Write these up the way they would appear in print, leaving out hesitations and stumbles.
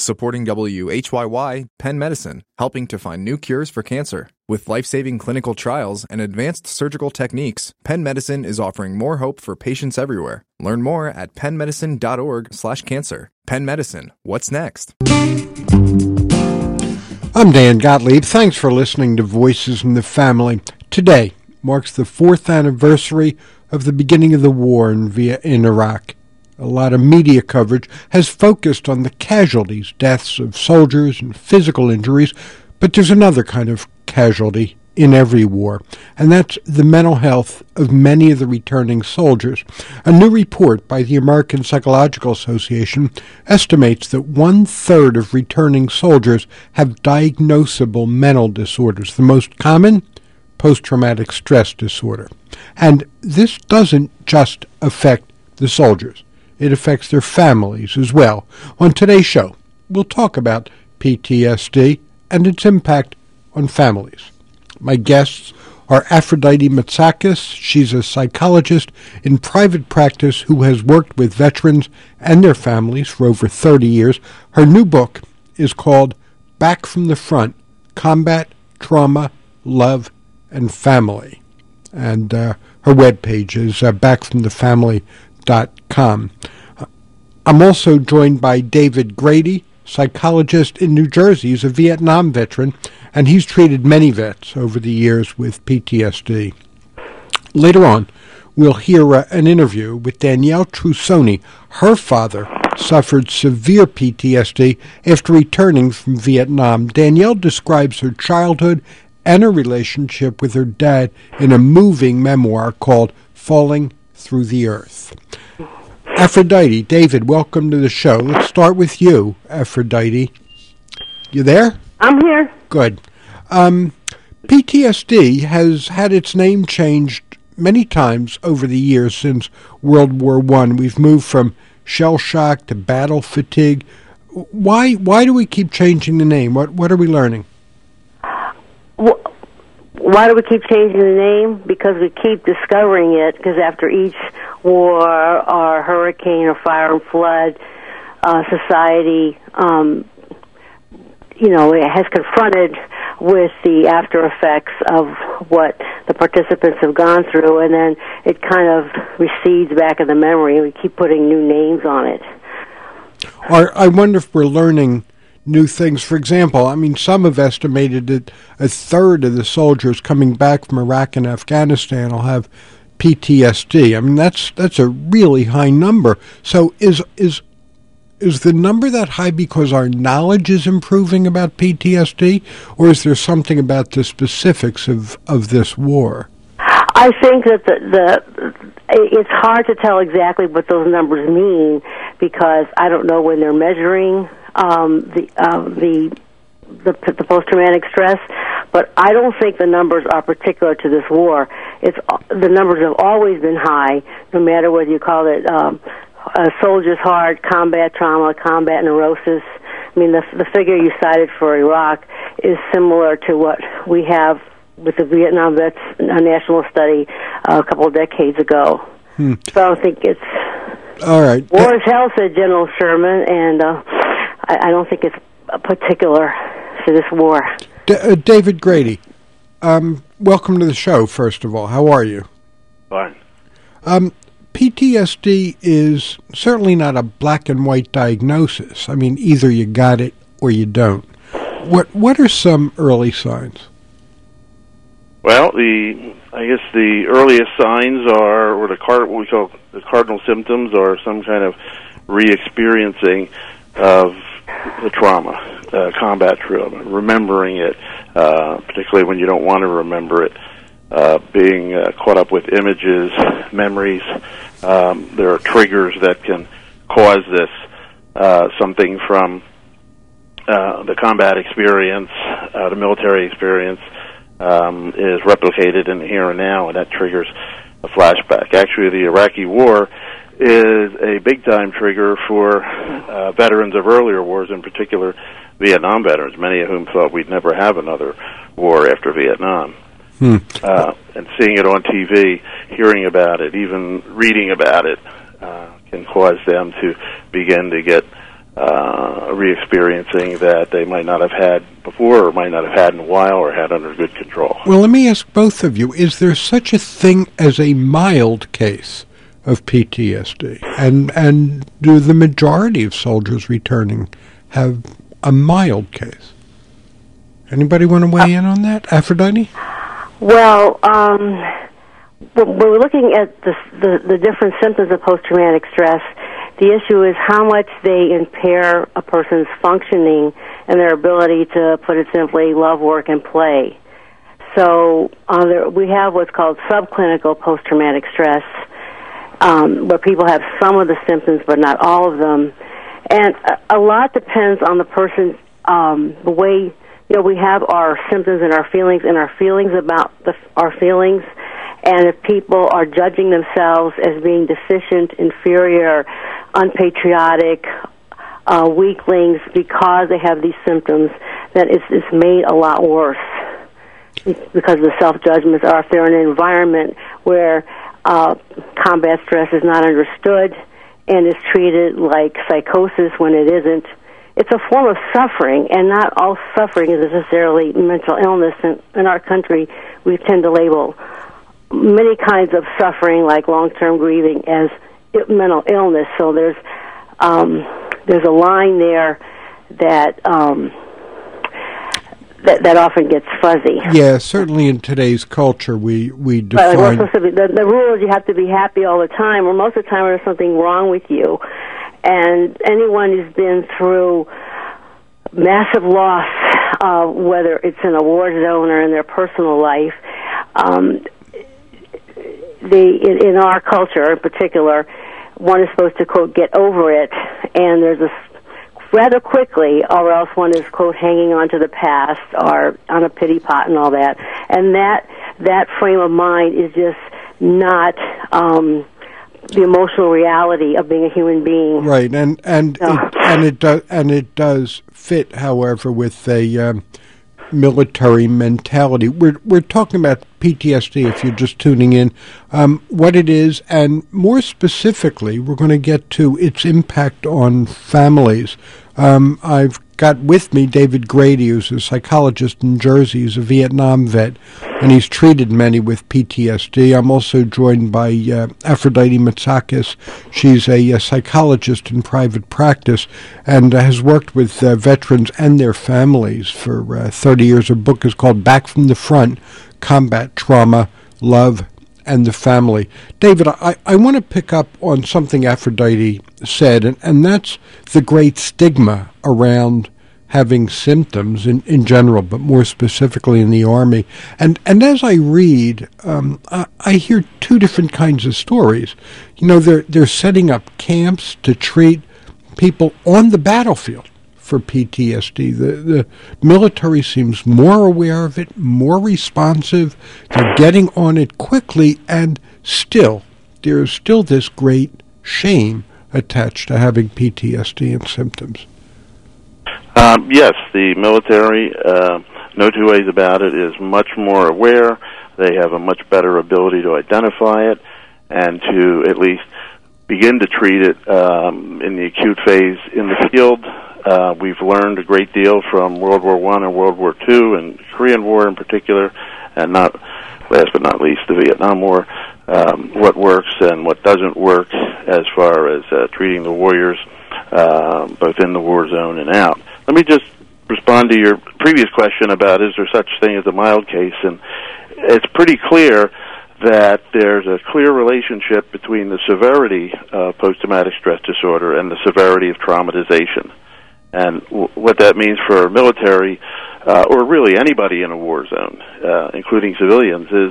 Supporting WHYY, Penn Medicine, helping to find new cures for cancer. With life-saving clinical trials and advanced surgical techniques, Penn Medicine is offering more hope for patients everywhere. Learn more at pennmedicine.org/cancer. Penn Medicine, what's next? I'm Dan Gottlieb. Thanks for listening to Voices in the Family. Today marks the 4th anniversary of the beginning of the war in Iraq. A lot of media coverage has focused on the casualties, deaths of soldiers and physical injuries, but there's another kind of casualty in every war, and that's the mental health of many of the returning soldiers. A new report by the American Psychological Association estimates that 1/3 of returning soldiers have diagnosable mental disorders. The most common, post-traumatic stress disorder. And this doesn't just affect the soldiers. It affects their families as well. On today's show, we'll talk about PTSD and its impact on families. My guests are Aphrodite Matsakis. She's a psychologist in private practice who has worked with veterans and their families for over 30 years. Her new book is called Back from the Front: Combat, Trauma, Love, and Family. And her webpage is backfromthefamily.com. I'm also joined by David Grady, psychologist in New Jersey. He's a Vietnam veteran, and he's treated many vets over the years with PTSD. Later on, we'll hear an interview with Danielle Trussoni. Her father suffered severe PTSD after returning from Vietnam. Danielle describes her childhood and her relationship with her dad in a moving memoir called Falling Through the Earth. Aphrodite, David, welcome to the show. Let's start with you, Aphrodite. You there? I'm here. Good. PTSD has had its name changed many times over the years since World War I. We've moved from shell shock to battle fatigue. Why do we keep changing the name? What are we learning? Why do we keep changing the name? Because we keep discovering it, because after each war or hurricane or fire and flood, society, it has confronted with the after effects of what the participants have gone through, and then it kind of recedes back in the memory, and we keep putting new names on it. I wonder if we're learning new things. For example, some have estimated that 1/3 of the soldiers coming back from Iraq and Afghanistan will have PTSD. That's a really high number. So is the number that high because our knowledge is improving about PTSD, or is there something about the specifics of this war? I think that it's hard to tell exactly what those numbers mean, because I don't know when they're measuring the post-traumatic stress, but I don't think the numbers are particular to this war. The numbers have always been high, no matter whether you call it a soldier's heart, combat trauma, combat neurosis. The figure you cited for Iraq is similar to what we have with the Vietnam vets, a national study a couple of decades ago. So I don't think it's... All right. War is hell, said General Sherman, and I don't think it's particular to this war. David Grady, welcome to the show, first of all. How are you? Fine. PTSD is certainly not a black and white diagnosis. Either you got it or you don't. What are some early signs? Well, I guess the earliest signs are, or what we call the cardinal symptoms, are some kind of re-experiencing of the trauma, combat trauma, remembering it, particularly when you don't want to remember it, being caught up with images, memories. There are triggers that can cause this. Something from the combat experience, the military experience, is replicated in the here and now, and that triggers a flashback. Actually, the Iraqi war is a big-time trigger for veterans of earlier wars, in particular Vietnam veterans, many of whom thought we'd never have another war after Vietnam. And seeing it on TV, hearing about it, even reading about it, can cause them to begin to get re-experiencing that they might not have had before, or might not have had in a while, or had under good control. Well, let me ask both of you, is there such a thing as a mild case of PTSD? And do the majority of soldiers returning have a mild case? Anybody want to weigh in on that? Aphrodite? Well, when we're looking at the different symptoms of post-traumatic stress, the issue is how much they impair a person's functioning and their ability to, put it simply, love, work, and play. So we have what's called subclinical post-traumatic stress, where people have some of the symptoms but not all of them. And a lot depends on the person's, the way, we have our symptoms and our feelings about our feelings. And if people are judging themselves as being deficient, inferior, unpatriotic, weaklings because they have these symptoms, then it's made a lot worse because the self-judgments are if they're in an environment where combat stress is not understood and is treated like psychosis when it isn't. It's a form of suffering, and not all suffering is necessarily mental illness. In our country, we tend to label many kinds of suffering, like long-term grieving, as mental illness. So there's a line there that that often gets fuzzy. Yeah, certainly in today's culture, we define... But the rule is you have to be happy all the time, or most of the time there's something wrong with you. And anyone who's been through massive loss, whether it's in a war zone or in their personal life, in our culture in particular, one is supposed to, quote, get over it, and there's a rather quickly, or else one is, quote, hanging on to the past or on a pity pot and all that. And that frame of mind is just not the emotional reality of being a human being. Right, it does fit, however, with a military mentality. We're talking about PTSD, if you're just tuning in, what it is, and more specifically, we're going to get to its impact on families. I've got with me David Grady, who's a psychologist in Jersey. He's a Vietnam vet, and he's treated many with PTSD. I'm also joined by Aphrodite Matsakis. She's a psychologist in private practice and has worked with veterans and their families for 30 years. Her book is called Back from the Front, Combat Trauma, Love, and the Family. David, I want to pick up on something Aphrodite said, and that's the great stigma around having symptoms in general, but more specifically in the Army. And as I read, I hear two different kinds of stories. They're setting up camps to treat people on the battlefield for PTSD. The military seems more aware of it, more responsive. They're getting on it quickly, and there's still this great shame attached to having PTSD and symptoms. Yes, the military, no two ways about it, is much more aware. They have a much better ability to identify it and to at least begin to treat it in the acute phase in the field. We've learned a great deal from World War I and World War II, and Korean War in particular, and not last but not least the Vietnam War, what works and what doesn't work as far as treating the warriors both in the war zone and out. Let me just respond to your previous question about is there such thing as a mild case, and it's pretty clear that there's a clear relationship between the severity of post-traumatic stress disorder and the severity of traumatization. And what that means for military, or really anybody in a war zone, including civilians, is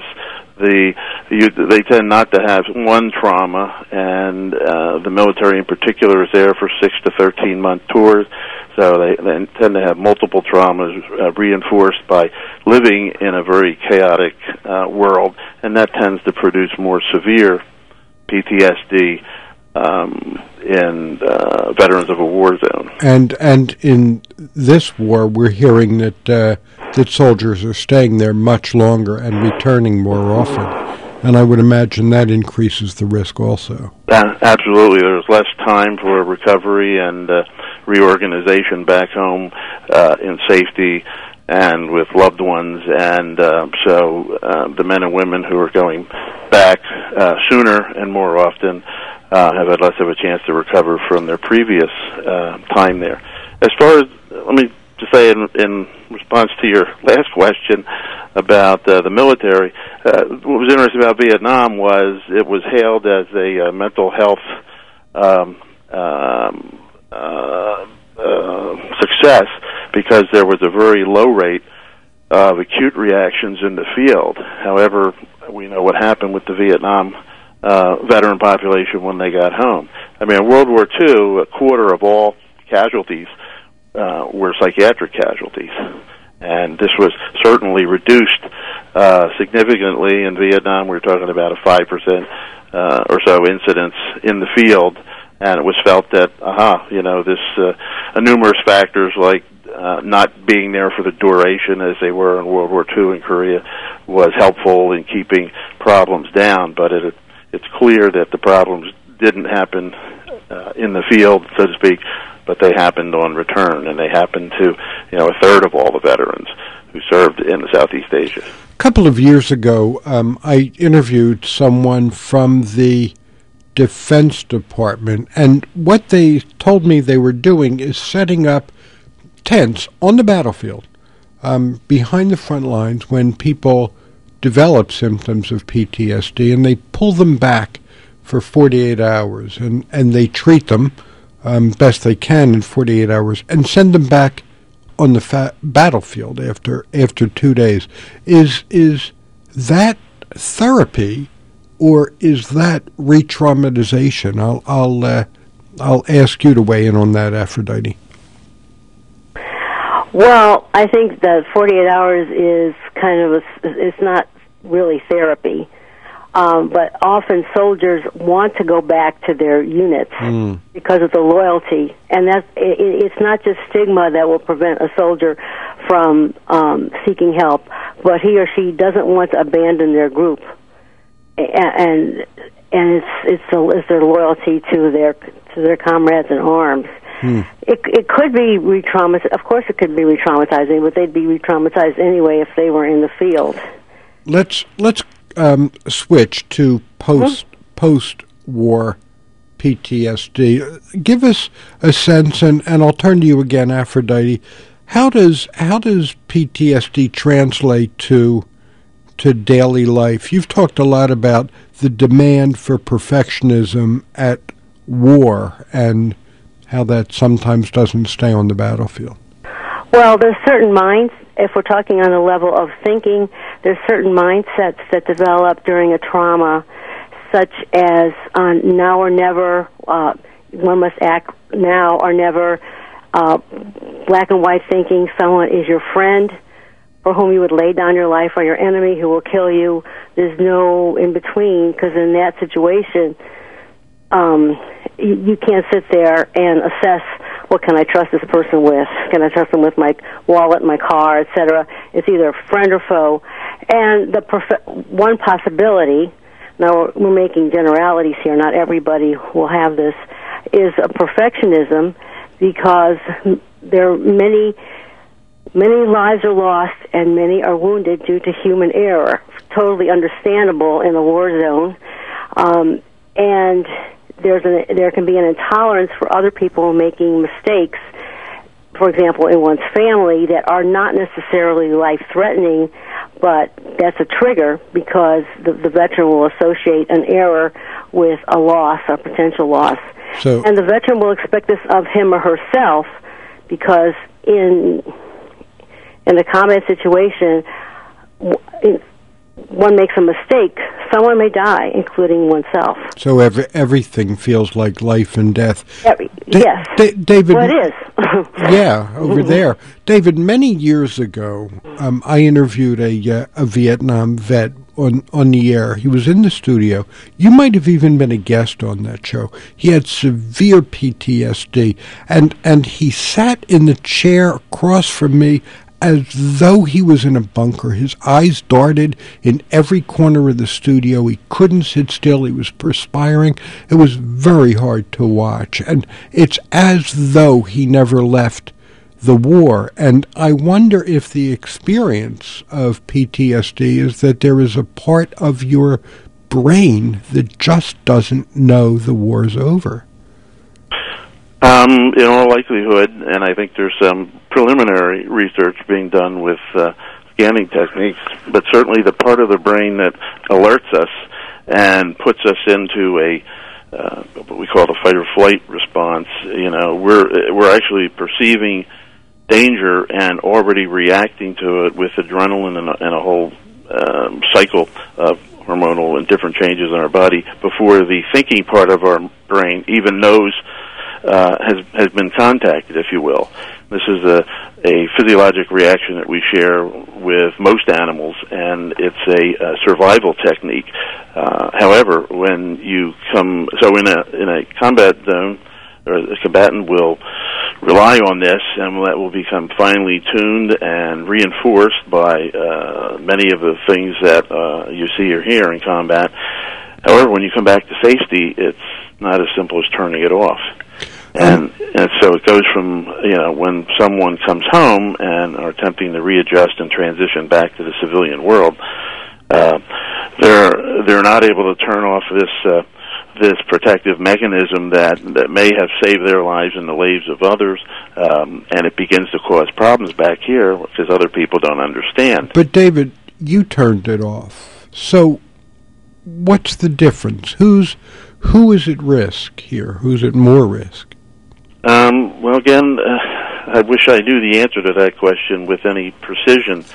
they tend not to have one trauma, and the military in particular is there for 6 to 13-month tours, so they tend to have multiple traumas reinforced by living in a very chaotic world, and that tends to produce more severe PTSD in veterans of a war zone. And in this war, we're hearing that soldiers are staying there much longer and returning more often. And I would imagine that increases the risk also. Absolutely. There's less time for recovery and reorganization back home in safety and with loved ones. And so the men and women who are going back sooner and more often have had less of a chance to recover from their previous time there. As far as, let me just say in response to your last question about the military, what was interesting about Vietnam was it was hailed as a mental health success because there was a very low rate of acute reactions in the field. However, we know what happened with the Vietnam veteran population when they got home. I mean, in World War II, a quarter of all casualties were psychiatric casualties. And this was certainly reduced significantly in Vietnam. We were talking about a 5% or so incidence in the field, and it was felt that, numerous factors like not being there for the duration as they were in World War II in Korea was helpful in keeping problems down, but it's clear that the problems didn't happen in the field, so to speak, but they happened on return, and they happened to, a third of all the veterans who served in Southeast Asia. A couple of years ago, I interviewed someone from the Defense Department, and what they told me they were doing is setting up tents on the battlefield behind the front lines when people develop symptoms of PTSD, and they pull them back for 48 hours, and they treat them best they can in 48 hours, and send them back on the battlefield after 2 days. Is that therapy, or is that re-traumatization? I'll ask you to weigh in on that, Aphrodite. Well, I think that 48 hours is kind of it's not really therapy. But often soldiers want to go back to their units because of the loyalty, and it's not just stigma that will prevent a soldier from seeking help, but he or she doesn't want to abandon their group, and it's their loyalty to their comrades in arms. It could be re-traumatizing. Of course, it could be re-traumatizing, but they'd be re-traumatized anyway if they were in the field. Let's switch to post-war PTSD. Give us a sense, and I'll turn to you again, Aphrodite. How does PTSD translate to daily life? You've talked a lot about the demand for perfectionism at war and how that sometimes doesn't stay on the battlefield. Well, there's certain minds, if we're talking on the level of thinking, there's certain mindsets that develop during a trauma, such as now or never, one must act now or never, black and white thinking, someone is your friend for whom you would lay down your life, or your enemy who will kill you. There's no in between, because in that situation, you can't sit there and assess, what can I trust this person with? Can I trust them with my wallet, my car, etc.? It's either friend or foe. And one possibility, now we're making generalities here, not everybody will have this, is a perfectionism, because there are many lives are lost and many are wounded due to human error. Totally understandable in a war zone. And there can be an intolerance for other people making mistakes, for example, in one's family, that are not necessarily life-threatening, but that's a trigger because the veteran will associate an error with a loss, a potential loss. And the veteran will expect this of him or herself, because in a combat situation, one makes a mistake, someone may die, including oneself. So everything feels like life and death. Yes. David. Well, it is. Yeah, over there. David, many years ago, I interviewed a Vietnam vet on the air. He was in the studio. You might have even been a guest on that show. He had severe PTSD, and he sat in the chair across from me as though he was in a bunker. His eyes darted in every corner of the studio. He couldn't sit still. He was perspiring. It was very hard to watch. And it's as though he never left the war. And I wonder if the experience of PTSD is that there is a part of your brain that just doesn't know the war's over. In all likelihood, and I think there's some preliminary research being done with scanning techniques, but certainly the part of the brain that alerts us and puts us into a what we call the fight or flight response. We're actually perceiving danger and already reacting to it with adrenaline and a whole cycle of hormonal and different changes in our body before the thinking part of our brain even knows has been contacted, if you will. This is a physiologic reaction that we share with most animals, and it's a survival technique. However, when you come in a combat zone, or a combatant will rely on this, and that will become finely tuned and reinforced by many of the things that you see or hear in combat. However, when you come back to safety, it's not as simple as turning it off. And so it goes from, when someone comes home and are attempting to readjust and transition back to the civilian world, they're not able to turn off this protective mechanism that may have saved their lives and the lives of others, and it begins to cause problems back here because other people don't understand. But David, you turned it off. So what's the difference? Who is at risk here? Who's at more risk? Well, again, I wish I knew the answer to that question with any precision.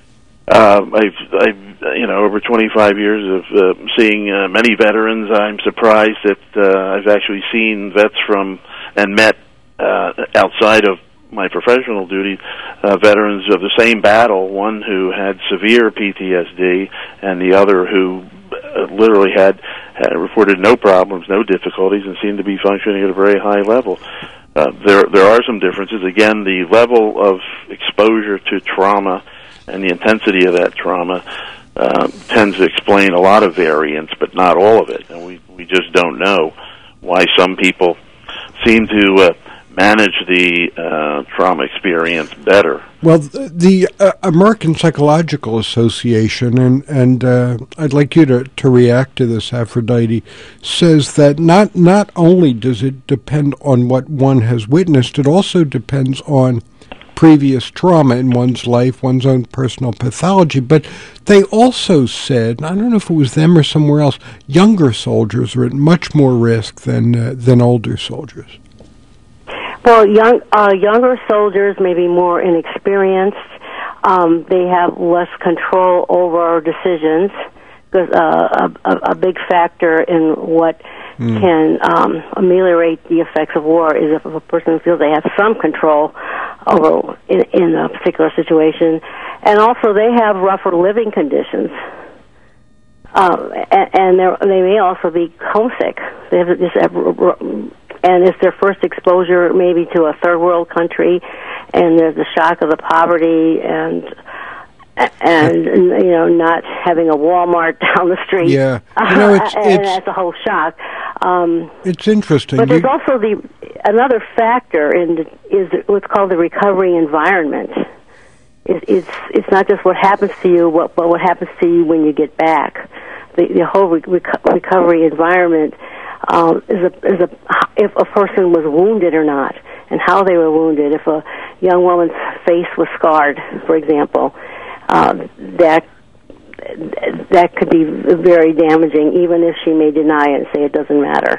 I've over 25 years of seeing many veterans. I'm surprised that I've actually seen vets and met outside of my professional duty veterans of the same battle, one who had severe PTSD and the other who literally had reported no problems, no difficulties, and seemed to be functioning at a very high level. There are some differences. Again, the level of exposure to trauma and the intensity of that trauma tends to explain a lot of variance, but not all of it. And we just don't know why some people seem to manage the trauma experience better. Well, the American Psychological Association, and I'd like you to react to this, Aphrodite, says that not only does it depend on what one has witnessed, it also depends on previous trauma in one's life, one's own personal pathology. But they also said, and I don't know if it was them or somewhere else, younger soldiers are at much more risk than older soldiers. Well, younger soldiers may be more inexperienced. They have less control over decisions, because a big factor in what can ameliorate the effects of war is if a person feels they have some control over in a particular situation, and also they have rougher living conditions, and they may also be homesick. They have just and it's their first exposure maybe to a third world country, and there's the shock of the poverty and not having a Walmart down the street. Yeah, and that's a whole shock. It's interesting. But there's also another factor is what's called the recovery environment. It's not just what happens to you, but what happens to you when you get back. The whole recovery environment is if a person was wounded or not, and how they were wounded. If a young woman's face was scarred, for example, that could be very damaging, even if she may deny it and say it doesn't matter.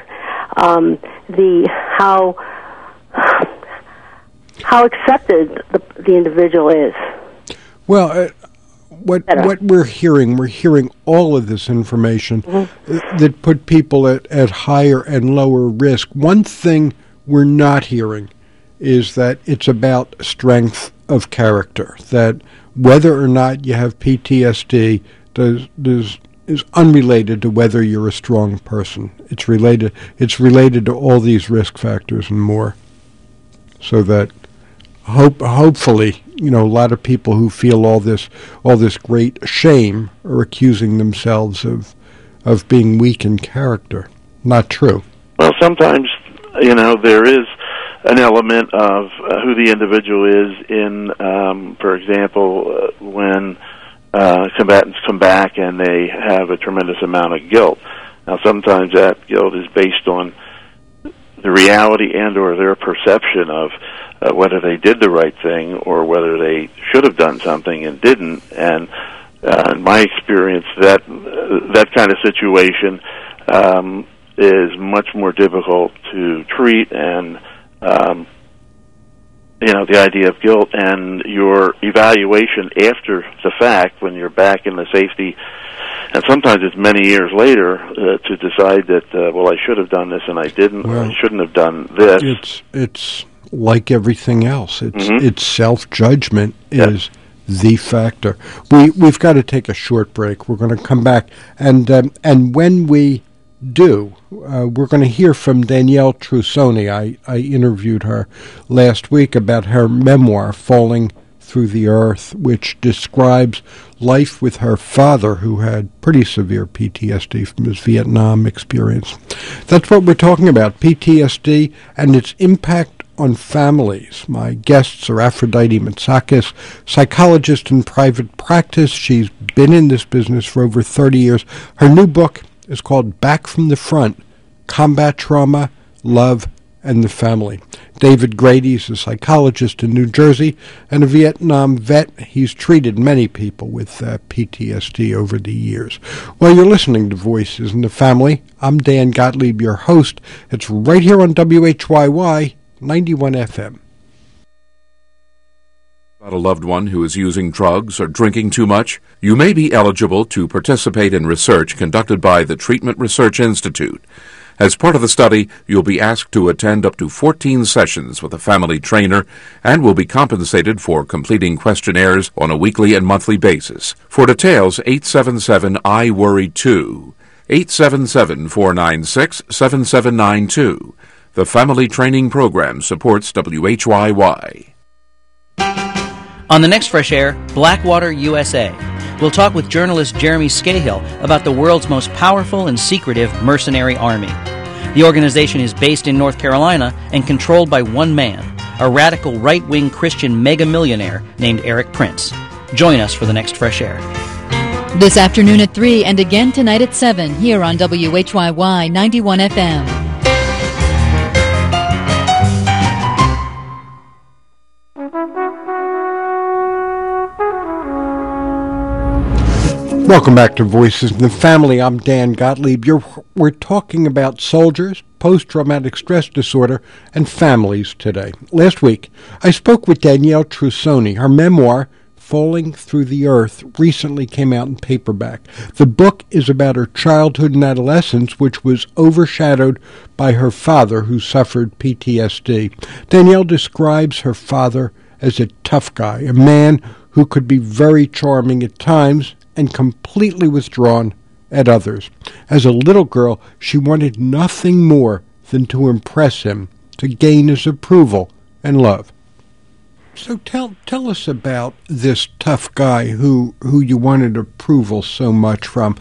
How accepted the individual is. Well, what we're hearing all of this information that put people at higher and lower risk. One thing we're not hearing is that it's about strength of character, that whether or not you have PTSD is unrelated to whether you're a strong person. It's related to all these risk factors and more. So that hopefully, a lot of people who feel all this great shame are accusing themselves of being weak in character. Not true. Well, sometimes, there is an element of who the individual is in, for example, when combatants come back and they have a tremendous amount of guilt. Now, sometimes that guilt is based on the reality and or their perception of whether they did the right thing or whether they should have done something and didn't. And in my experience, that kind of situation is much more difficult to treat, and the idea of guilt and your evaluation after the fact, when you're back in the safety, and sometimes it's many years later, to decide that, I should have done this and I didn't, or I shouldn't have done this. It's like everything else. It's self-judgment is the factor. We've got to take a short break. We're going to come back, and when we do, we're going to hear from Danielle Trussoni. I interviewed her last week about her memoir, Falling Through the Earth, which describes life with her father, who had pretty severe PTSD from his Vietnam experience. That's what we're talking about, PTSD and its impact on families. My guests are Aphrodite Matsakis, psychologist in private practice. She's been in this business for over 30 years. Her new book is called Back from the Front: Combat Trauma, Love, and the Family. David Grady's a psychologist in New Jersey and a Vietnam vet. He's treated many people with PTSD over the years. Well, you're listening to Voices in the Family. I'm Dan Gottlieb, your host. It's right here on WHYY 91 FM. About a loved one who is using drugs or drinking too much, you may be eligible to participate in research conducted by the Treatment Research Institute. As part of the study, you'll be asked to attend up to 14 sessions with a family trainer and will be compensated for completing questionnaires on a weekly and monthly basis. For details, 877-I-WORRY-2, 877-496-7792. The Family Training Program supports WHYY. On the next Fresh Air, Blackwater, USA. We'll talk with journalist Jeremy Scahill about the world's most powerful and secretive mercenary army. The organization is based in North Carolina and controlled by one man, a radical right-wing Christian mega-millionaire named Erik Prince. Join us for the next Fresh Air. This afternoon at 3 and again tonight at 7 here on WHYY 91 FM. Welcome back to Voices in the Family. I'm Dan Gottlieb. We're talking about soldiers, post-traumatic stress disorder, and families today. Last week, I spoke with Danielle Trussoni. Her memoir, Falling Through the Earth, recently came out in paperback. The book is about her childhood and adolescence, which was overshadowed by her father, who suffered PTSD. Danielle describes her father as a tough guy, a man who could be very charming at times and completely withdrawn at others. As a little girl, she wanted nothing more than to impress him, to gain his approval and love. So tell us about this tough guy who you wanted approval so much from.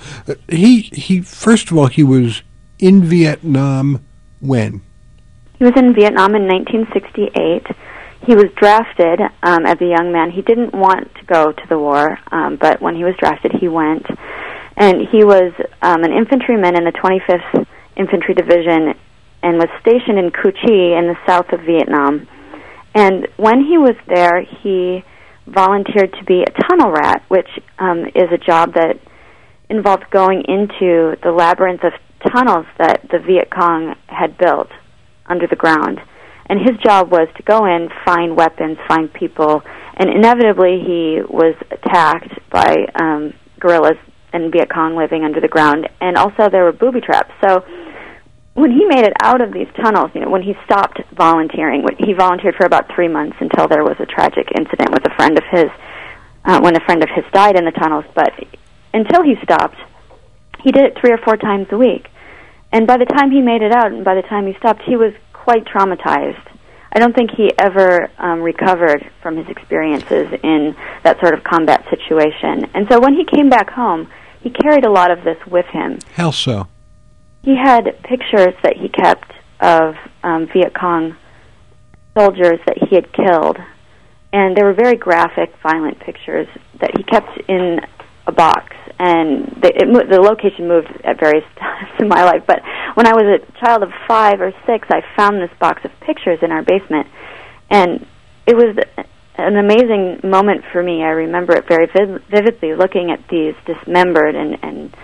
He first of all, he was in Vietnam when? He was in Vietnam in 1968. He was drafted as a young man. He didn't want to go to the war, but when he was drafted, he went. And he was an infantryman in the 25th Infantry Division and was stationed in Cu Chi in the south of Vietnam. And when he was there, he volunteered to be a tunnel rat, which is a job that involved going into the labyrinth of tunnels that the Viet Cong had built under the ground. And his job was to go in, find weapons, find people, and inevitably he was attacked by guerrillas and Viet Cong living under the ground. And also there were booby traps. So when he made it out of these tunnels, when he stopped volunteering, he volunteered for about 3 months until there was a tragic incident with a friend of his, when a friend of his died in the tunnels. But until he stopped, he did it 3 or 4 times a week. And by the time he made it out and by the time he stopped, he was quite traumatized. I don't think he ever recovered from his experiences in that sort of combat situation. And so when he came back home, he carried a lot of this with him. How so? He had pictures that he kept of Viet Cong soldiers that he had killed, and they were very graphic, violent pictures that he kept in a box. And the location moved at various times in my life, but when I was a child of 5 or 6, I found this box of pictures in our basement, and it was an amazing moment for me. I remember it very vividly, looking at these dismembered and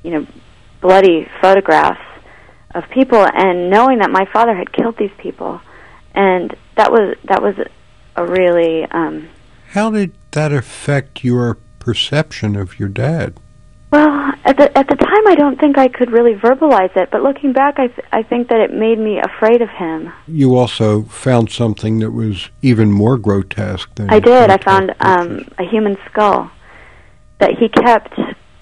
bloody photographs of people, and knowing that my father had killed these people, and that was a really. How did that affect your perception of your dad? Well, at the time, I don't think I could really verbalize it, but looking back, I think that it made me afraid of him. You also found something that was even more grotesque than I did. I found a human skull that he kept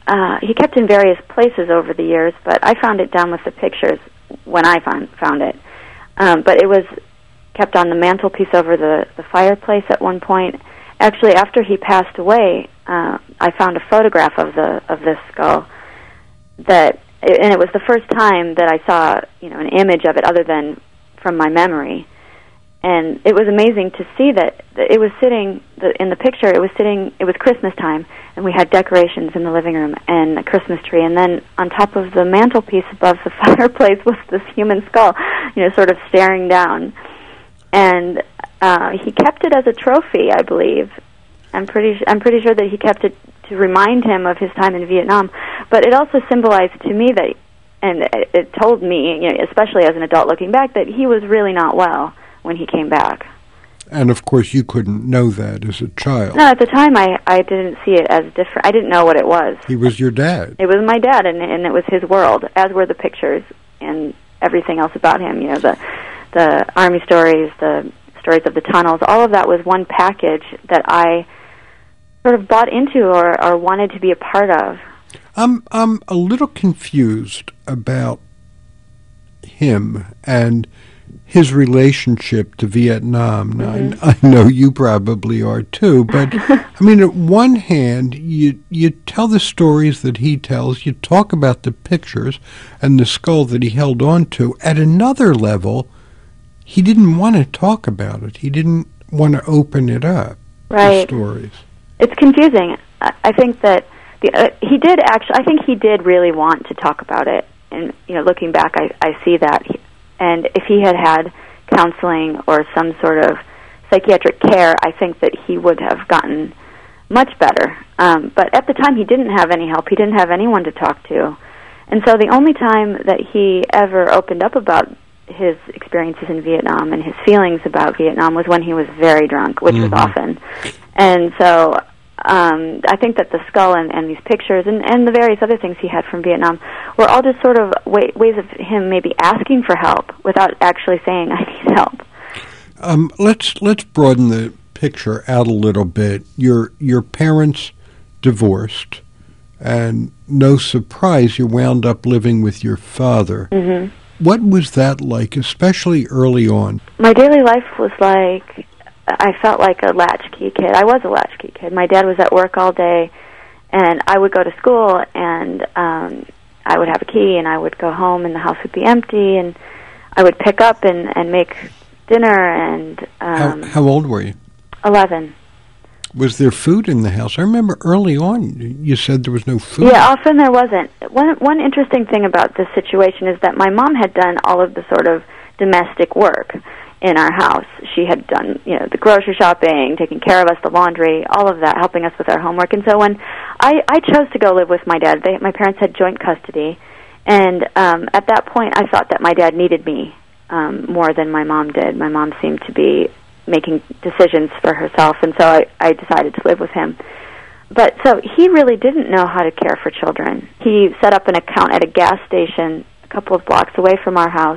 in various places over the years, but I found it down with the pictures when I found it. But it was kept on the mantelpiece over the fireplace at one point. Actually, after he passed away, I found a photograph of this skull and it was the first time that I saw an image of it other than from my memory. And it was amazing to see that it was sitting in the picture. It was Christmas time, and we had decorations in the living room and a Christmas tree. And then on top of the mantelpiece above the fireplace was this human skull, sort of staring down. And he kept it as a trophy, I believe. I'm pretty sure that he kept it to remind him of his time in Vietnam. But it also symbolized to me that, and it told me, especially as an adult looking back, that he was really not well when he came back. And of course you couldn't know that as a child. No, at the time I didn't see it as different. I didn't know what it was. He was your dad. It was my dad, and it was his world, as were the pictures and everything else about him. The army stories, the stories of the tunnels, all of that was one package that I sort of bought into or wanted to be a part of. I'm a little confused about him and his relationship to Vietnam. Now, I know you probably are too, but I mean, at one hand, you tell the stories that he tells, you talk about the pictures and the skull that he held on to. At another level, he didn't want to talk about it. He didn't want to open it up. Right. The stories. It's confusing. I think that he did actually. I think he did really want to talk about it. And looking back, I see that. And if he had counseling or some sort of psychiatric care, I think that he would have gotten much better. But at the time, he didn't have any help. He didn't have anyone to talk to. And so the only time that he ever opened up about his experiences in Vietnam and his feelings about Vietnam was when he was very drunk, which was often. And so I think that the skull and these pictures and the various other things he had from Vietnam were all just sort of ways of him maybe asking for help without actually saying, I need help. Let's broaden the picture out a little bit. Your parents divorced, and no surprise, you wound up living with your father. Mm-hmm. What was that like, especially early on? My daily life was like, I felt like a latchkey kid. I was a latchkey kid. My dad was at work all day, and I would go to school, and I would have a key, and I would go home, and the house would be empty, and I would pick up and make dinner. And how old were you? 11. Was there food in the house? I remember early on you said there was no food. Yeah, often there wasn't. One interesting thing about this situation is that my mom had done all of the sort of domestic work in our house. She had done, the grocery shopping, taking care of us, the laundry, all of that, helping us with our homework. And so when I chose to go live with my dad, my parents had joint custody, and at that point I thought that my dad needed me more than my mom did. My mom seemed to be making decisions for herself, and so I decided to live with him. But so he really didn't know how to care for children. He set up an account at a gas station a couple of blocks away from our house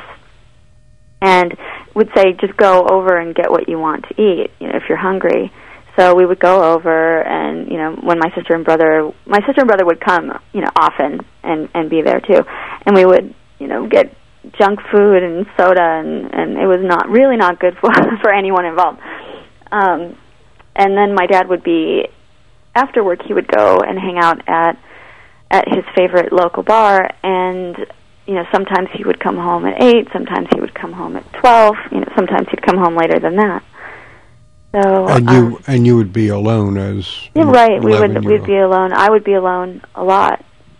and would say, just go over and get what you want to eat, if you're hungry. So we would go over, and, when my sister and brother would come, often and be there too. And we would, get junk food and soda, and it was really not good for anyone involved. And then my dad would be, after work, he would go and hang out at his favorite local bar, and sometimes he would come home at 8, sometimes he would come home at 12, sometimes he'd come home later than that. So and you would be alone as right. We'd be alone. I would be alone a lot,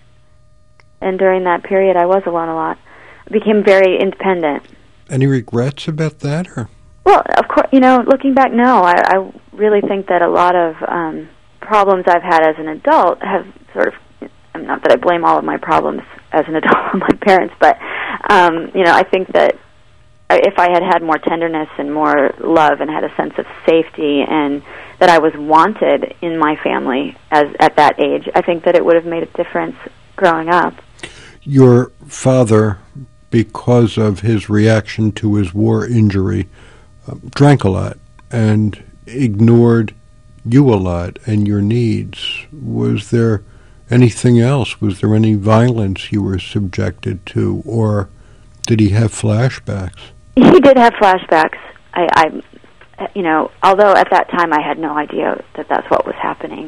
and during that period, I was alone a lot. I became very independent. Any regrets about that, or? Well, of course, looking back, no. I really think that a lot of problems I've had as an adult have sort of, not that I blame all of my problems as an adult on my parents, but I think that if I had had more tenderness and more love and had a sense of safety and that I was wanted in my family at that age, I think that it would have made a difference growing up. Your father, because of his reaction to his war injury, drank a lot and ignored you a lot and your needs. Was there anything else? Was there any violence you were subjected to, or did he have flashbacks? He did have flashbacks. I although at that time I had no idea that that's what was happening,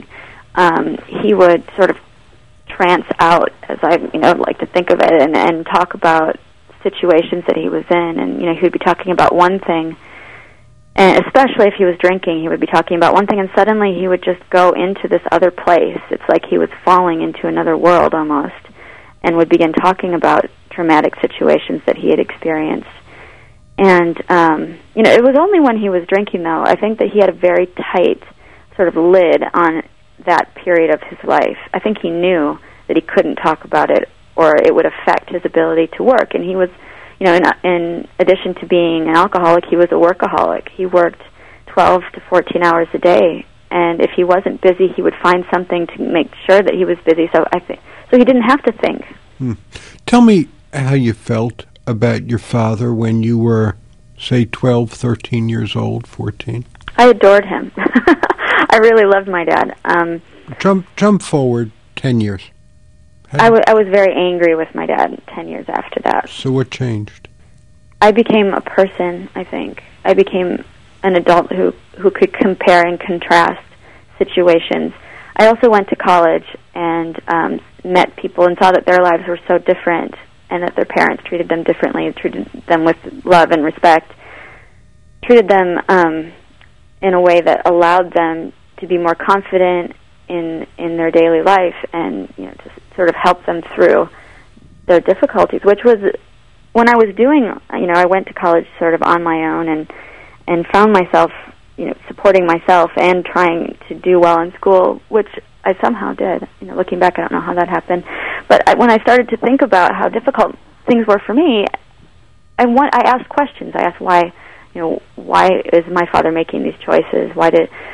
he would sort of trance out, as I like to think of it, and talk about situations that he was in, and he would be talking about one thing, and especially if he was drinking, he would be talking about one thing, and suddenly he would just go into this other place. It's like he was falling into another world almost, and would begin talking about traumatic situations that he had experienced. And, it was only when he was drinking, though. I think that he had a very tight sort of lid on that period of his life. I think he knew that he couldn't talk about it or it would affect his ability to work. And he was, in addition to being an alcoholic, he was a workaholic. He worked 12 to 14 hours a day. And if he wasn't busy, he would find something to make sure that he was busy. So he didn't have to think. Tell me how you felt about your father when you were, say, 12, 13 years old, 14? I adored him. I really loved my dad. Jump forward 10 years. I was very angry with my dad 10 years after that. So what changed? I became a person, I think. I became an adult who could compare and contrast situations. I also went to college and met people and saw that their lives were so different and that their parents treated them differently, treated them with love and respect, treated them in a way that allowed them to be more confident in their daily life and to sort of help them through their difficulties, which was when I was doing, I went to college sort of on my own and found myself, supporting myself and trying to do well in school, which I somehow did. Looking back, I don't know how that happened. But when I started to think about how difficult things were for me, I asked questions. I asked why is my father making these choices? Why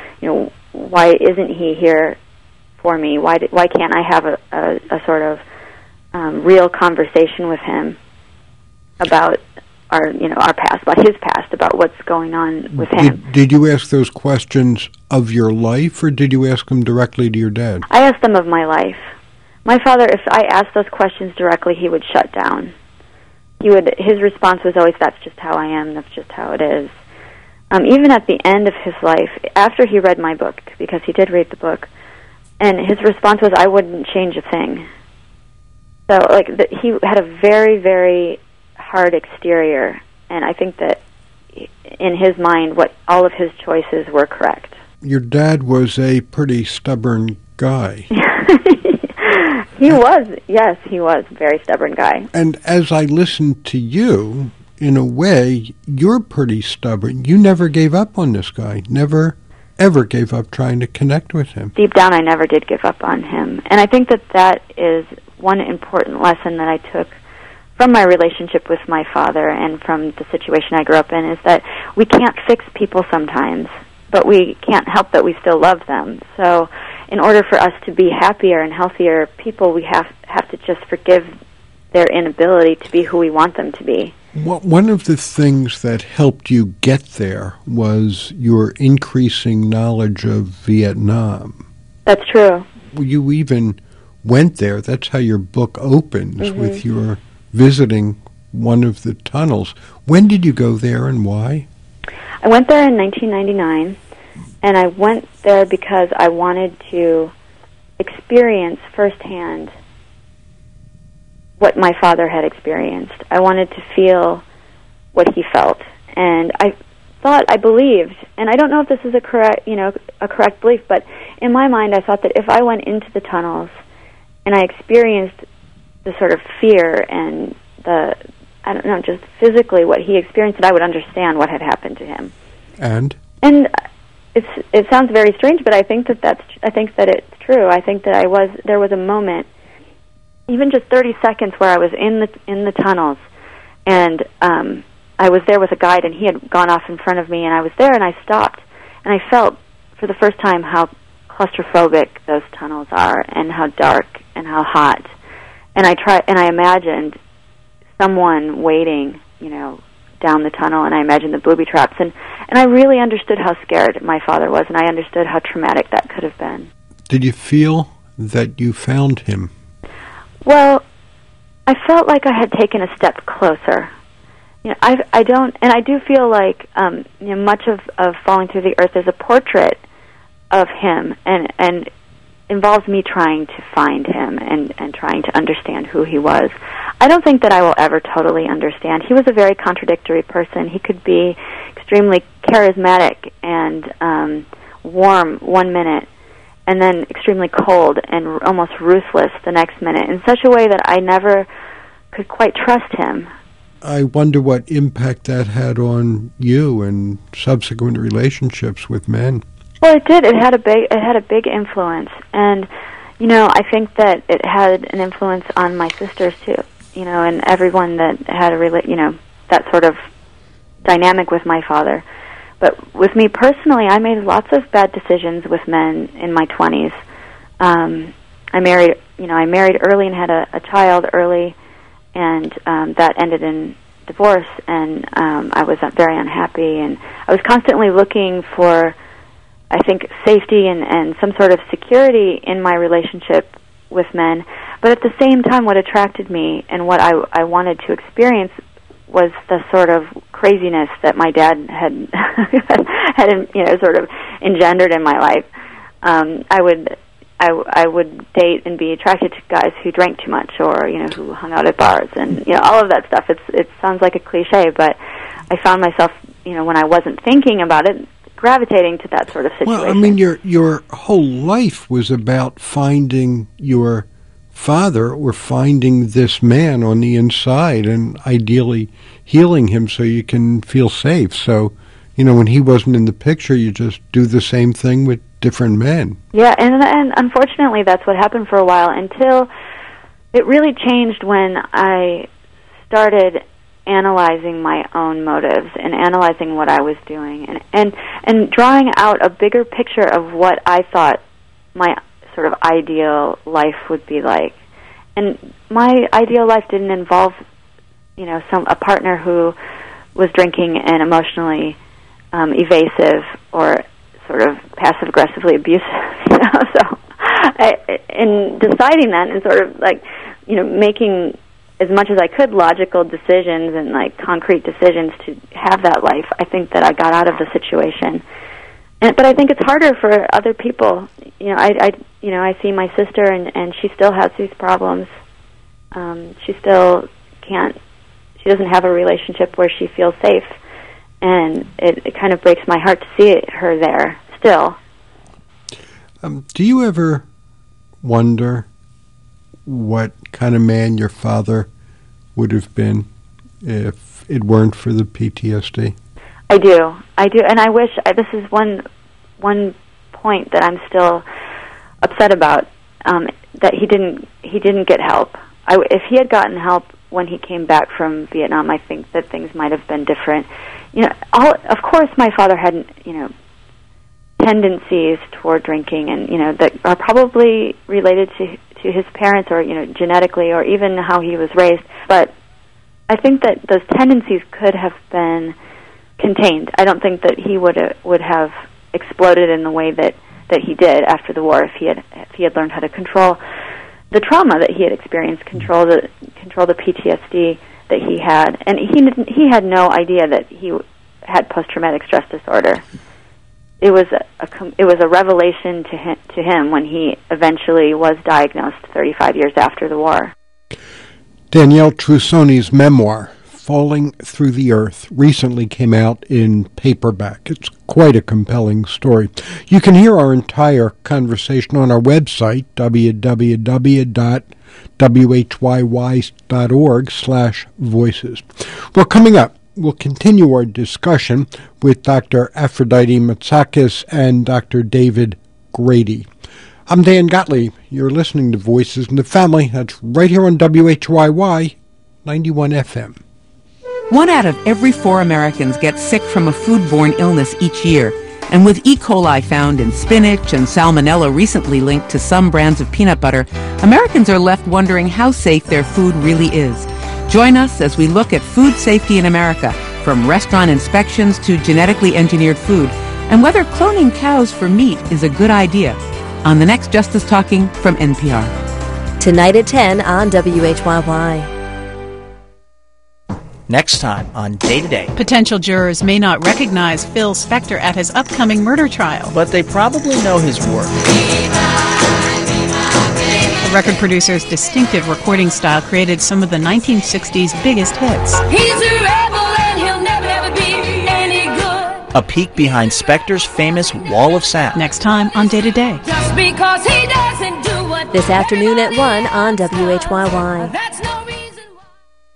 isn't he here for me? Why can't I have a sort of real conversation with him about our past, about his past, about what's going on with him? Did you ask those questions of your life, or did you ask them directly to your dad? I asked them of my life. My father, if I asked those questions directly, he would shut down. His response was always, "That's just how I am, that's just how it is." Even at the end of his life, after he read my book, because he did read the book, and his response was, "I wouldn't change a thing." So, he had a very, very hard exterior, and I think that in his mind, all of his choices were correct. Your dad was a pretty stubborn guy. He was a very stubborn guy. And as I listened to you, in a way, you're pretty stubborn. You never gave up on this guy, never, ever gave up trying to connect with him. Deep down, I never did give up on him. And I think that is one important lesson that I took from my relationship with my father and from the situation I grew up in, is that we can't fix people sometimes, but we can't help that we still love them. So in order for us to be happier and healthier people, we have to just forgive their inability to be who we want them to be. One of the things that helped you get there was your increasing knowledge of Vietnam. That's true. You even went there. That's how your book opens, with your visiting one of the tunnels. When did you go there and why? I went there in 1999, and I went there because I wanted to experience firsthand what my father had experienced. I wanted to feel what he felt, and I believed, and I don't know if this is a correct belief, but in my mind I thought that if I went into the tunnels and I experienced the sort of fear and just physically what he experienced, that I would understand what had happened to him. And it sounds very strange, but I think that it's true. I think that there was a moment, even just 30 seconds, where I was in the tunnels, and I was there with a guide, and he had gone off in front of me, and I was there, and I stopped, and I felt for the first time how claustrophobic those tunnels are, and how dark and how hot. And I imagined someone waiting, down the tunnel, and I imagined the booby traps, and I really understood how scared my father was, and I understood how traumatic that could have been. Did you feel that you found him? Well, I felt like I had taken a step closer. I do feel like much of Falling Through the Earth is a portrait of him, and involves me trying to find him and trying to understand who he was. I don't think that I will ever totally understand. He was a very contradictory person. He could be extremely charismatic and warm one minute, and then extremely cold and almost ruthless the next minute, in such a way that I never could quite trust him. I wonder what impact that had on you and subsequent relationships with men. Well, it did. It had a big influence, and I think that it had an influence on my sisters too. And everyone that had that sort of dynamic with my father. But with me personally, I made lots of bad decisions with men in my 20s. I married early and had a child early, and that ended in divorce, and I was very unhappy, and I was constantly looking for, I think, safety and some sort of security in my relationship with men. But at the same time, what attracted me and what I wanted to experience was the sort of craziness that my dad had sort of engendered in my life. I would date and be attracted to guys who drank too much, or who hung out at bars, and all of that stuff. It sounds like a cliche, but I found myself, when I wasn't thinking about it, gravitating to that sort of situation. Well, I mean, your whole life was about finding your father, or finding this man on the inside, and ideally healing him so you can feel safe. So, when he wasn't in the picture, you just do the same thing with different men. Yeah, and unfortunately that's what happened for a while, until it really changed when I started analyzing my own motives and analyzing what I was doing, and drawing out a bigger picture of what I thought my sort of ideal life would be like. And my ideal life didn't involve, a partner who was drinking and emotionally evasive or sort of passive-aggressively abusive. So in deciding that and sort of making as much as I could logical decisions and concrete decisions to have that life, I think that I got out of the situation. But I think it's harder for other people. I see my sister, and she still has these problems. She still can't. She doesn't have a relationship where she feels safe, and it kind of breaks my heart to see her there still. Do you ever wonder what kind of man your father would have been if it weren't for the PTSD? I do, and I wish. This is one point that I'm still upset about. That he didn't get help. If he had gotten help when he came back from Vietnam, I think that things might have been different. Of course, my father had tendencies toward drinking, and that are probably related to his parents, or genetically, or even how he was raised. But I think that those tendencies could have been contained. I don't think that he would have exploded in the way that he did after the war if he had learned how to control the trauma that he had experienced, control the PTSD that he had, and he had no idea that he had post-traumatic stress disorder. It was a revelation to him when he eventually was diagnosed 35 years after the war. Danielle Trussoni's memoir, Falling Through the Earth, recently came out in paperback. It's quite a compelling story. You can hear our entire conversation on our website, www.whyy.org/voices. Well, coming up, we'll continue our discussion with Dr. Aphrodite Matsakis and Dr. David Grady. I'm Dan Gottlieb. You're listening to Voices in the Family. That's right here on WHYY 91 FM. 1 out of every 4 Americans gets sick from a foodborne illness each year. And with E. coli found in spinach and salmonella recently linked to some brands of peanut butter, Americans are left wondering how safe their food really is. Join us as we look at food safety in America, from restaurant inspections to genetically engineered food, and whether cloning cows for meat is a good idea. On the next Justice Talking from NPR. Tonight at 10 on WHYY. Next time on Day to Day. Potential jurors may not recognize Phil Spector at his upcoming murder trial, But they probably know his work. The record producer's distinctive recording style created some of the 1960s biggest hits. He's a rebel and he'll never, ever be any good. A peek behind Spector's famous Wall of Sound. Next time on Day to Day. Just because he doesn't do what This afternoon at 1 on WHYY. that's no reason why.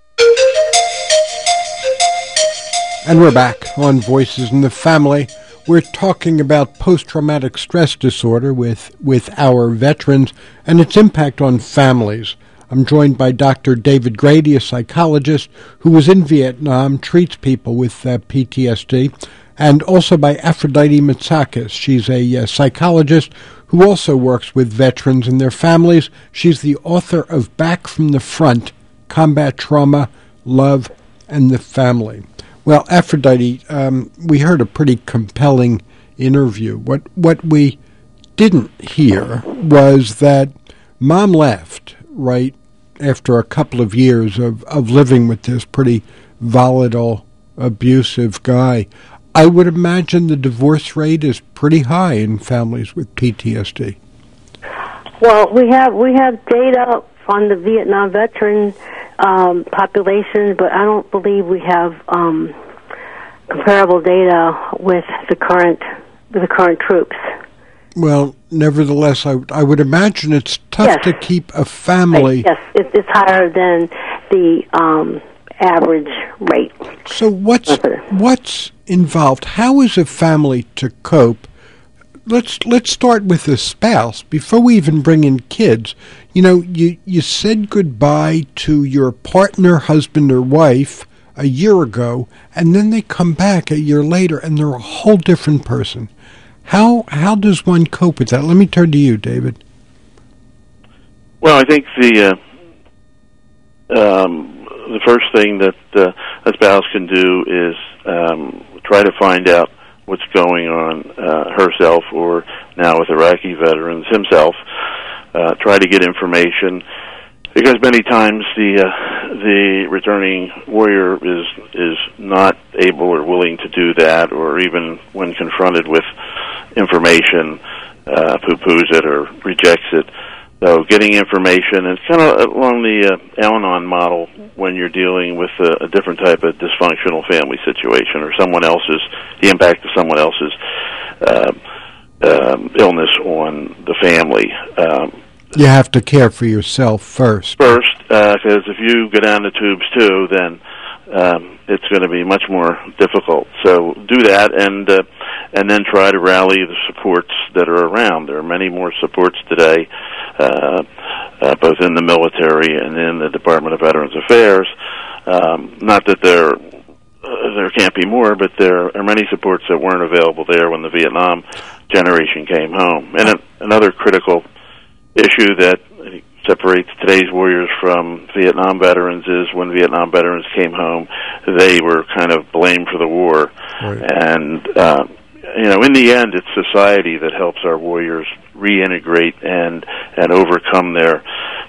And we're back on Voices in the Family. We're talking about post-traumatic stress disorder with our veterans and its impact on families. I'm joined by Dr. David Grady, a psychologist who was in Vietnam, treats people with PTSD, and also by Aphrodite Matsakis. She's a psychologist who also works with veterans and their families. She's the author of Back from the Front, Combat Trauma, Love, and the Family. Well, Aphrodite, we heard a pretty compelling interview. What we didn't hear was that Mom left right after a couple of years of living with this pretty volatile, abusive guy. I would imagine the divorce rate is pretty high in families with PTSD. Well, we have data on the Vietnam veteran population, but I don't believe we have comparable data with the current troops. Well, nevertheless, I would imagine it's tough to keep a family. Yes, it's higher than the average rate. So what's involved? How is a family to cope? Let's start with the spouse before we even bring in kids. You know, you said goodbye to your partner, husband, or wife a year ago, and then they come back a year later, and they're a whole different person. How does one cope with that? Let me turn to you, David. Well, I think the first thing that a spouse can do is try to find out what's going on herself, or now with Iraqi veterans himself. Try to get information, because many times the returning warrior is not able or willing to do that, or even when confronted with information, poo-poos it or rejects it. So getting information, it's kind of along the Al-Anon model when you're dealing with a different type of dysfunctional family situation, or the impact of someone else's illness on the family. You have to care for yourself first. Because if you go down the tubes too, then it's going to be much more difficult. So do that, and then try to rally the supports that are around. There are many more supports today, both in the military and in the Department of Veterans Affairs. Not that there can't be more, but there are many supports that weren't available there when the Vietnam generation came home. And another critical issue that separates today's warriors from Vietnam veterans is when Vietnam veterans came home, they were kind of blamed for the war. Right. And, in the end, it's society that helps our warriors reintegrate and overcome their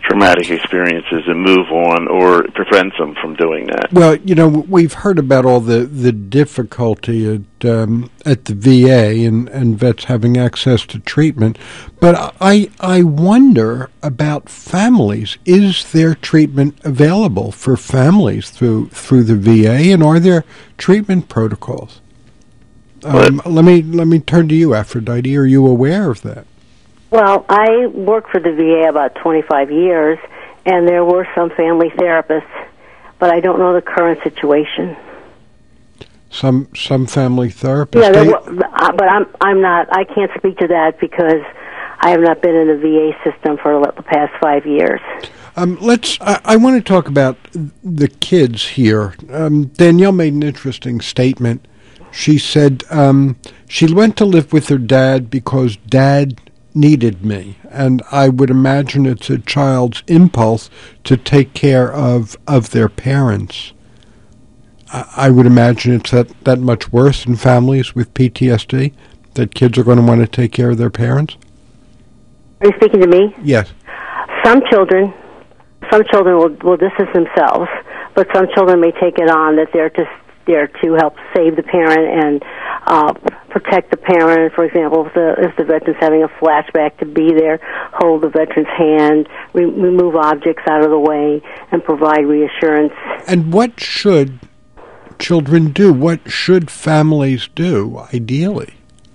traumatic experiences and move on, or prevents them from doing that. Well, we've heard about all the difficulty at the VA and vets having access to treatment, but I wonder about families. Is there treatment available for families through the VA, and are there treatment protocols? Let me turn to you, Aphrodite. Are you aware of that? Well, I worked for the VA about 25 years, and there were some family therapists, but I don't know the current situation. Some family therapists. Yeah, but I'm not. I can't speak to that because I have not been in the VA system for the past 5 years. I want to talk about the kids here. Danielle made an interesting statement. She said she went to live with her dad because Dad needed me, and I would imagine it's a child's impulse to take care of their parents. I would imagine it's that much worse in families with PTSD, that kids are going to want to take care of their parents. Are you speaking to me? Yes. Some children will distance themselves, but some children may take it on that they're just there to help save the parent and protect the parent. For example, if the veteran's having a flashback, to be there, hold the veteran's hand, remove objects out of the way, and provide reassurance. And what should children do? What should families do, ideally?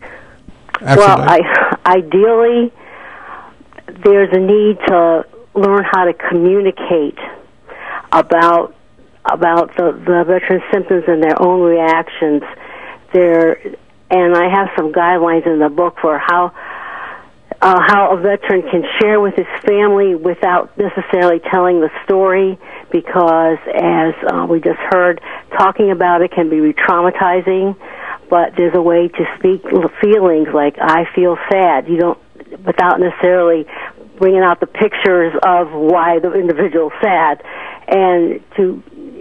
Ideally, there's a need to learn how to communicate about the veteran's symptoms and their own reactions. And I have some guidelines in the book for how a veteran can share with his family without necessarily telling the story, because as we just heard, talking about it can be re-traumatizing, but there's a way to speak feelings like, I feel sad, without necessarily bringing out the pictures of why the individual's sad, and to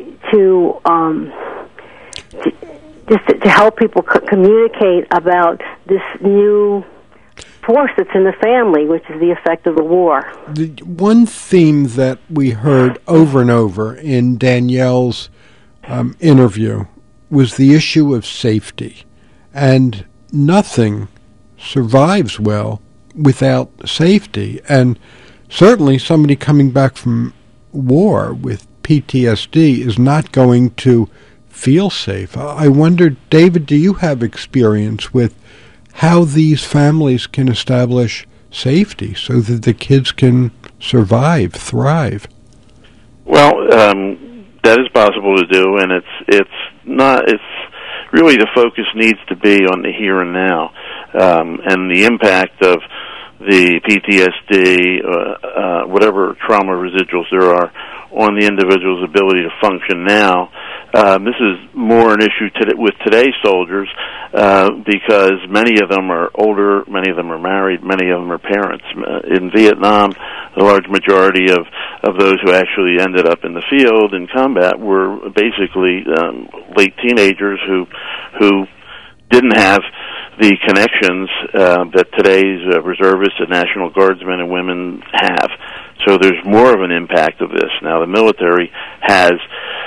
help people communicate about this new force that's in the family, which is the effect of the war. The one theme that we heard over and over in Danielle's interview was the issue of safety, and nothing survives well without safety. And certainly somebody coming back from war with PTSD is not going to feel safe. I wonder, David, do you have experience with how these families can establish safety so that the kids can survive, thrive? Well, that is possible to do, and it's really the focus needs to be on the here and now, and the impact of the PTSD, whatever trauma residuals there are, on the individual's ability to function now. This is more an issue with today's soldiers because many of them are older, many of them are married, many of them are parents. In Vietnam, the large majority of those who actually ended up in the field in combat were basically late teenagers who didn't have the connections that today's reservists and National Guardsmen and women have. So there's more of an impact of this. Now, the military has,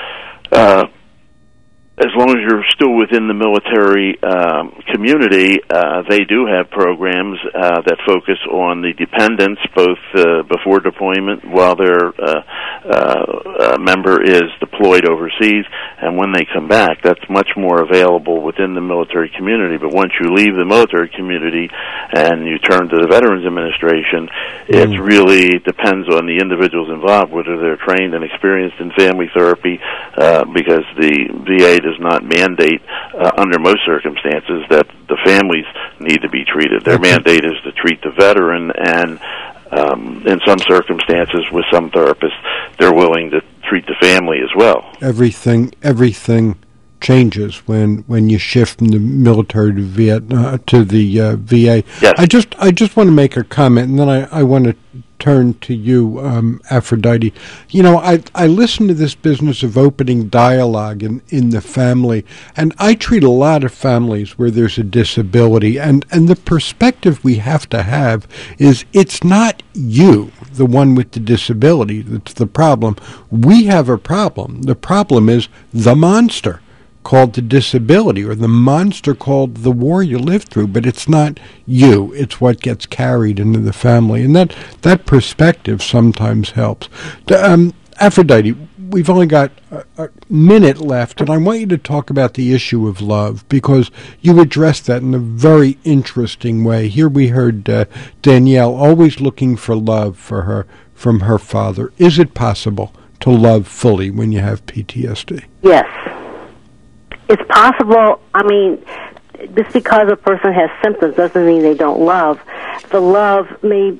as long as you're still within the military community, they do have programs that focus on the dependents, both before deployment, while their member is deployed overseas, and when they come back. That's much more available within the military community. But once you leave the military community and you turn to the Veterans Administration, it really depends on the individuals involved, whether they're trained and experienced in family therapy, because the VA does not mandate, under most circumstances, that the families need to be treated. Their mandate is to treat the veteran, and in some circumstances, with some therapists, they're willing to treat the family as well. Everything changes when you shift from the military to the VA. Yes. I just want to make a comment, and then I want to turn to you, Aphrodite. You know, I listen to this business of opening dialogue in the family, and I treat a lot of families where there's a disability, and the perspective we have to have is it's not you, the one with the disability, that's the problem. We have a problem. The problem is the monster called the disability, or the monster called the war you lived through, but it's not you. It's what gets carried into the family, and that perspective sometimes helps. Aphrodite, we've only got a minute left, and I want you to talk about the issue of love, because you addressed that in a very interesting way. Here we heard Danielle always looking for love from her father. Is it possible to love fully when you have PTSD? Yes. It's possible. I mean, just because a person has symptoms doesn't mean they don't love. The love may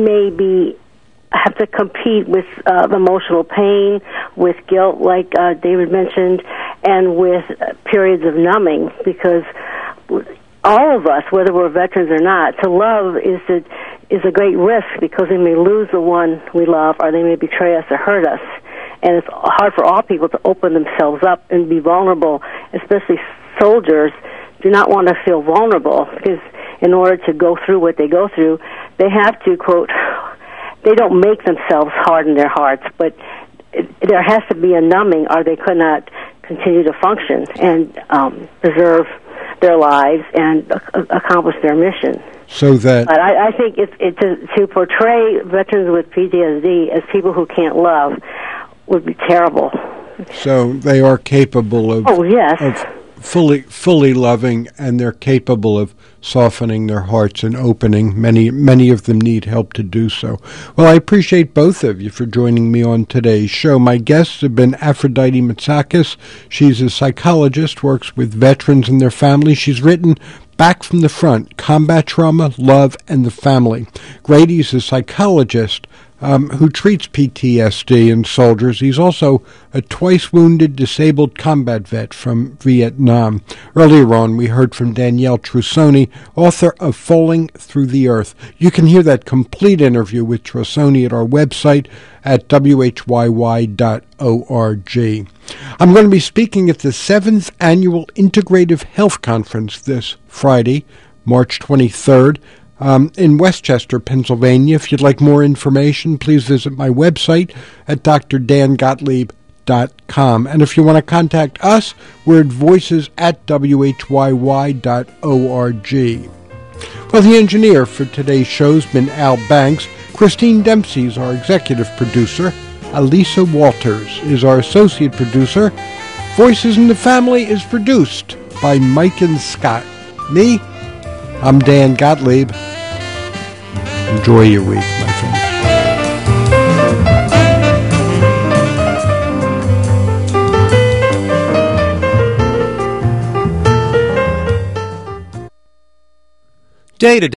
have to compete with emotional pain, with guilt, like David mentioned, and with periods of numbing, because all of us, whether we're veterans or not, to love is a great risk, because we may lose the one we love, or they may betray us or hurt us. And it's hard for all people to open themselves up and be vulnerable, especially soldiers do not want to feel vulnerable, because in order to go through what they go through, they have to, quote, they don't make themselves harden their hearts, but there has to be a numbing, or they could not continue to function and preserve their lives and accomplish their mission. So that, but I think to portray veterans with PTSD as people who can't love would be terrible. So they are capable of, of fully loving, and they're capable of softening their hearts and opening. Many of them need help to do so. Well, I appreciate both of you for joining me on today's show. My guests have been Aphrodite Matsakis. She's a psychologist, works with veterans and their families. She's written Back from the Front, Combat Trauma, Love, and the Family. Grady's a psychologist who treats PTSD in soldiers. He's also a twice-wounded, disabled combat vet from Vietnam. Earlier on, we heard from Danielle Trussoni, author of Falling Through the Earth. You can hear that complete interview with Trussoni at our website at whyy.org. I'm going to be speaking at the 7th Annual Integrative Health Conference this Friday, March 23rd. In Westchester, Pennsylvania. If you'd like more information, please visit my website at drdangottlieb.com. And if you want to contact us, we're at voices@whyy.org. Well, the engineer for today's show's been Al Banks. Christine Dempsey is our executive producer. Alisa Walters is our associate producer. Voices in the Family is produced by Mike and Scott. Me? I'm Dan Gottlieb. Enjoy your week, my friends. Day to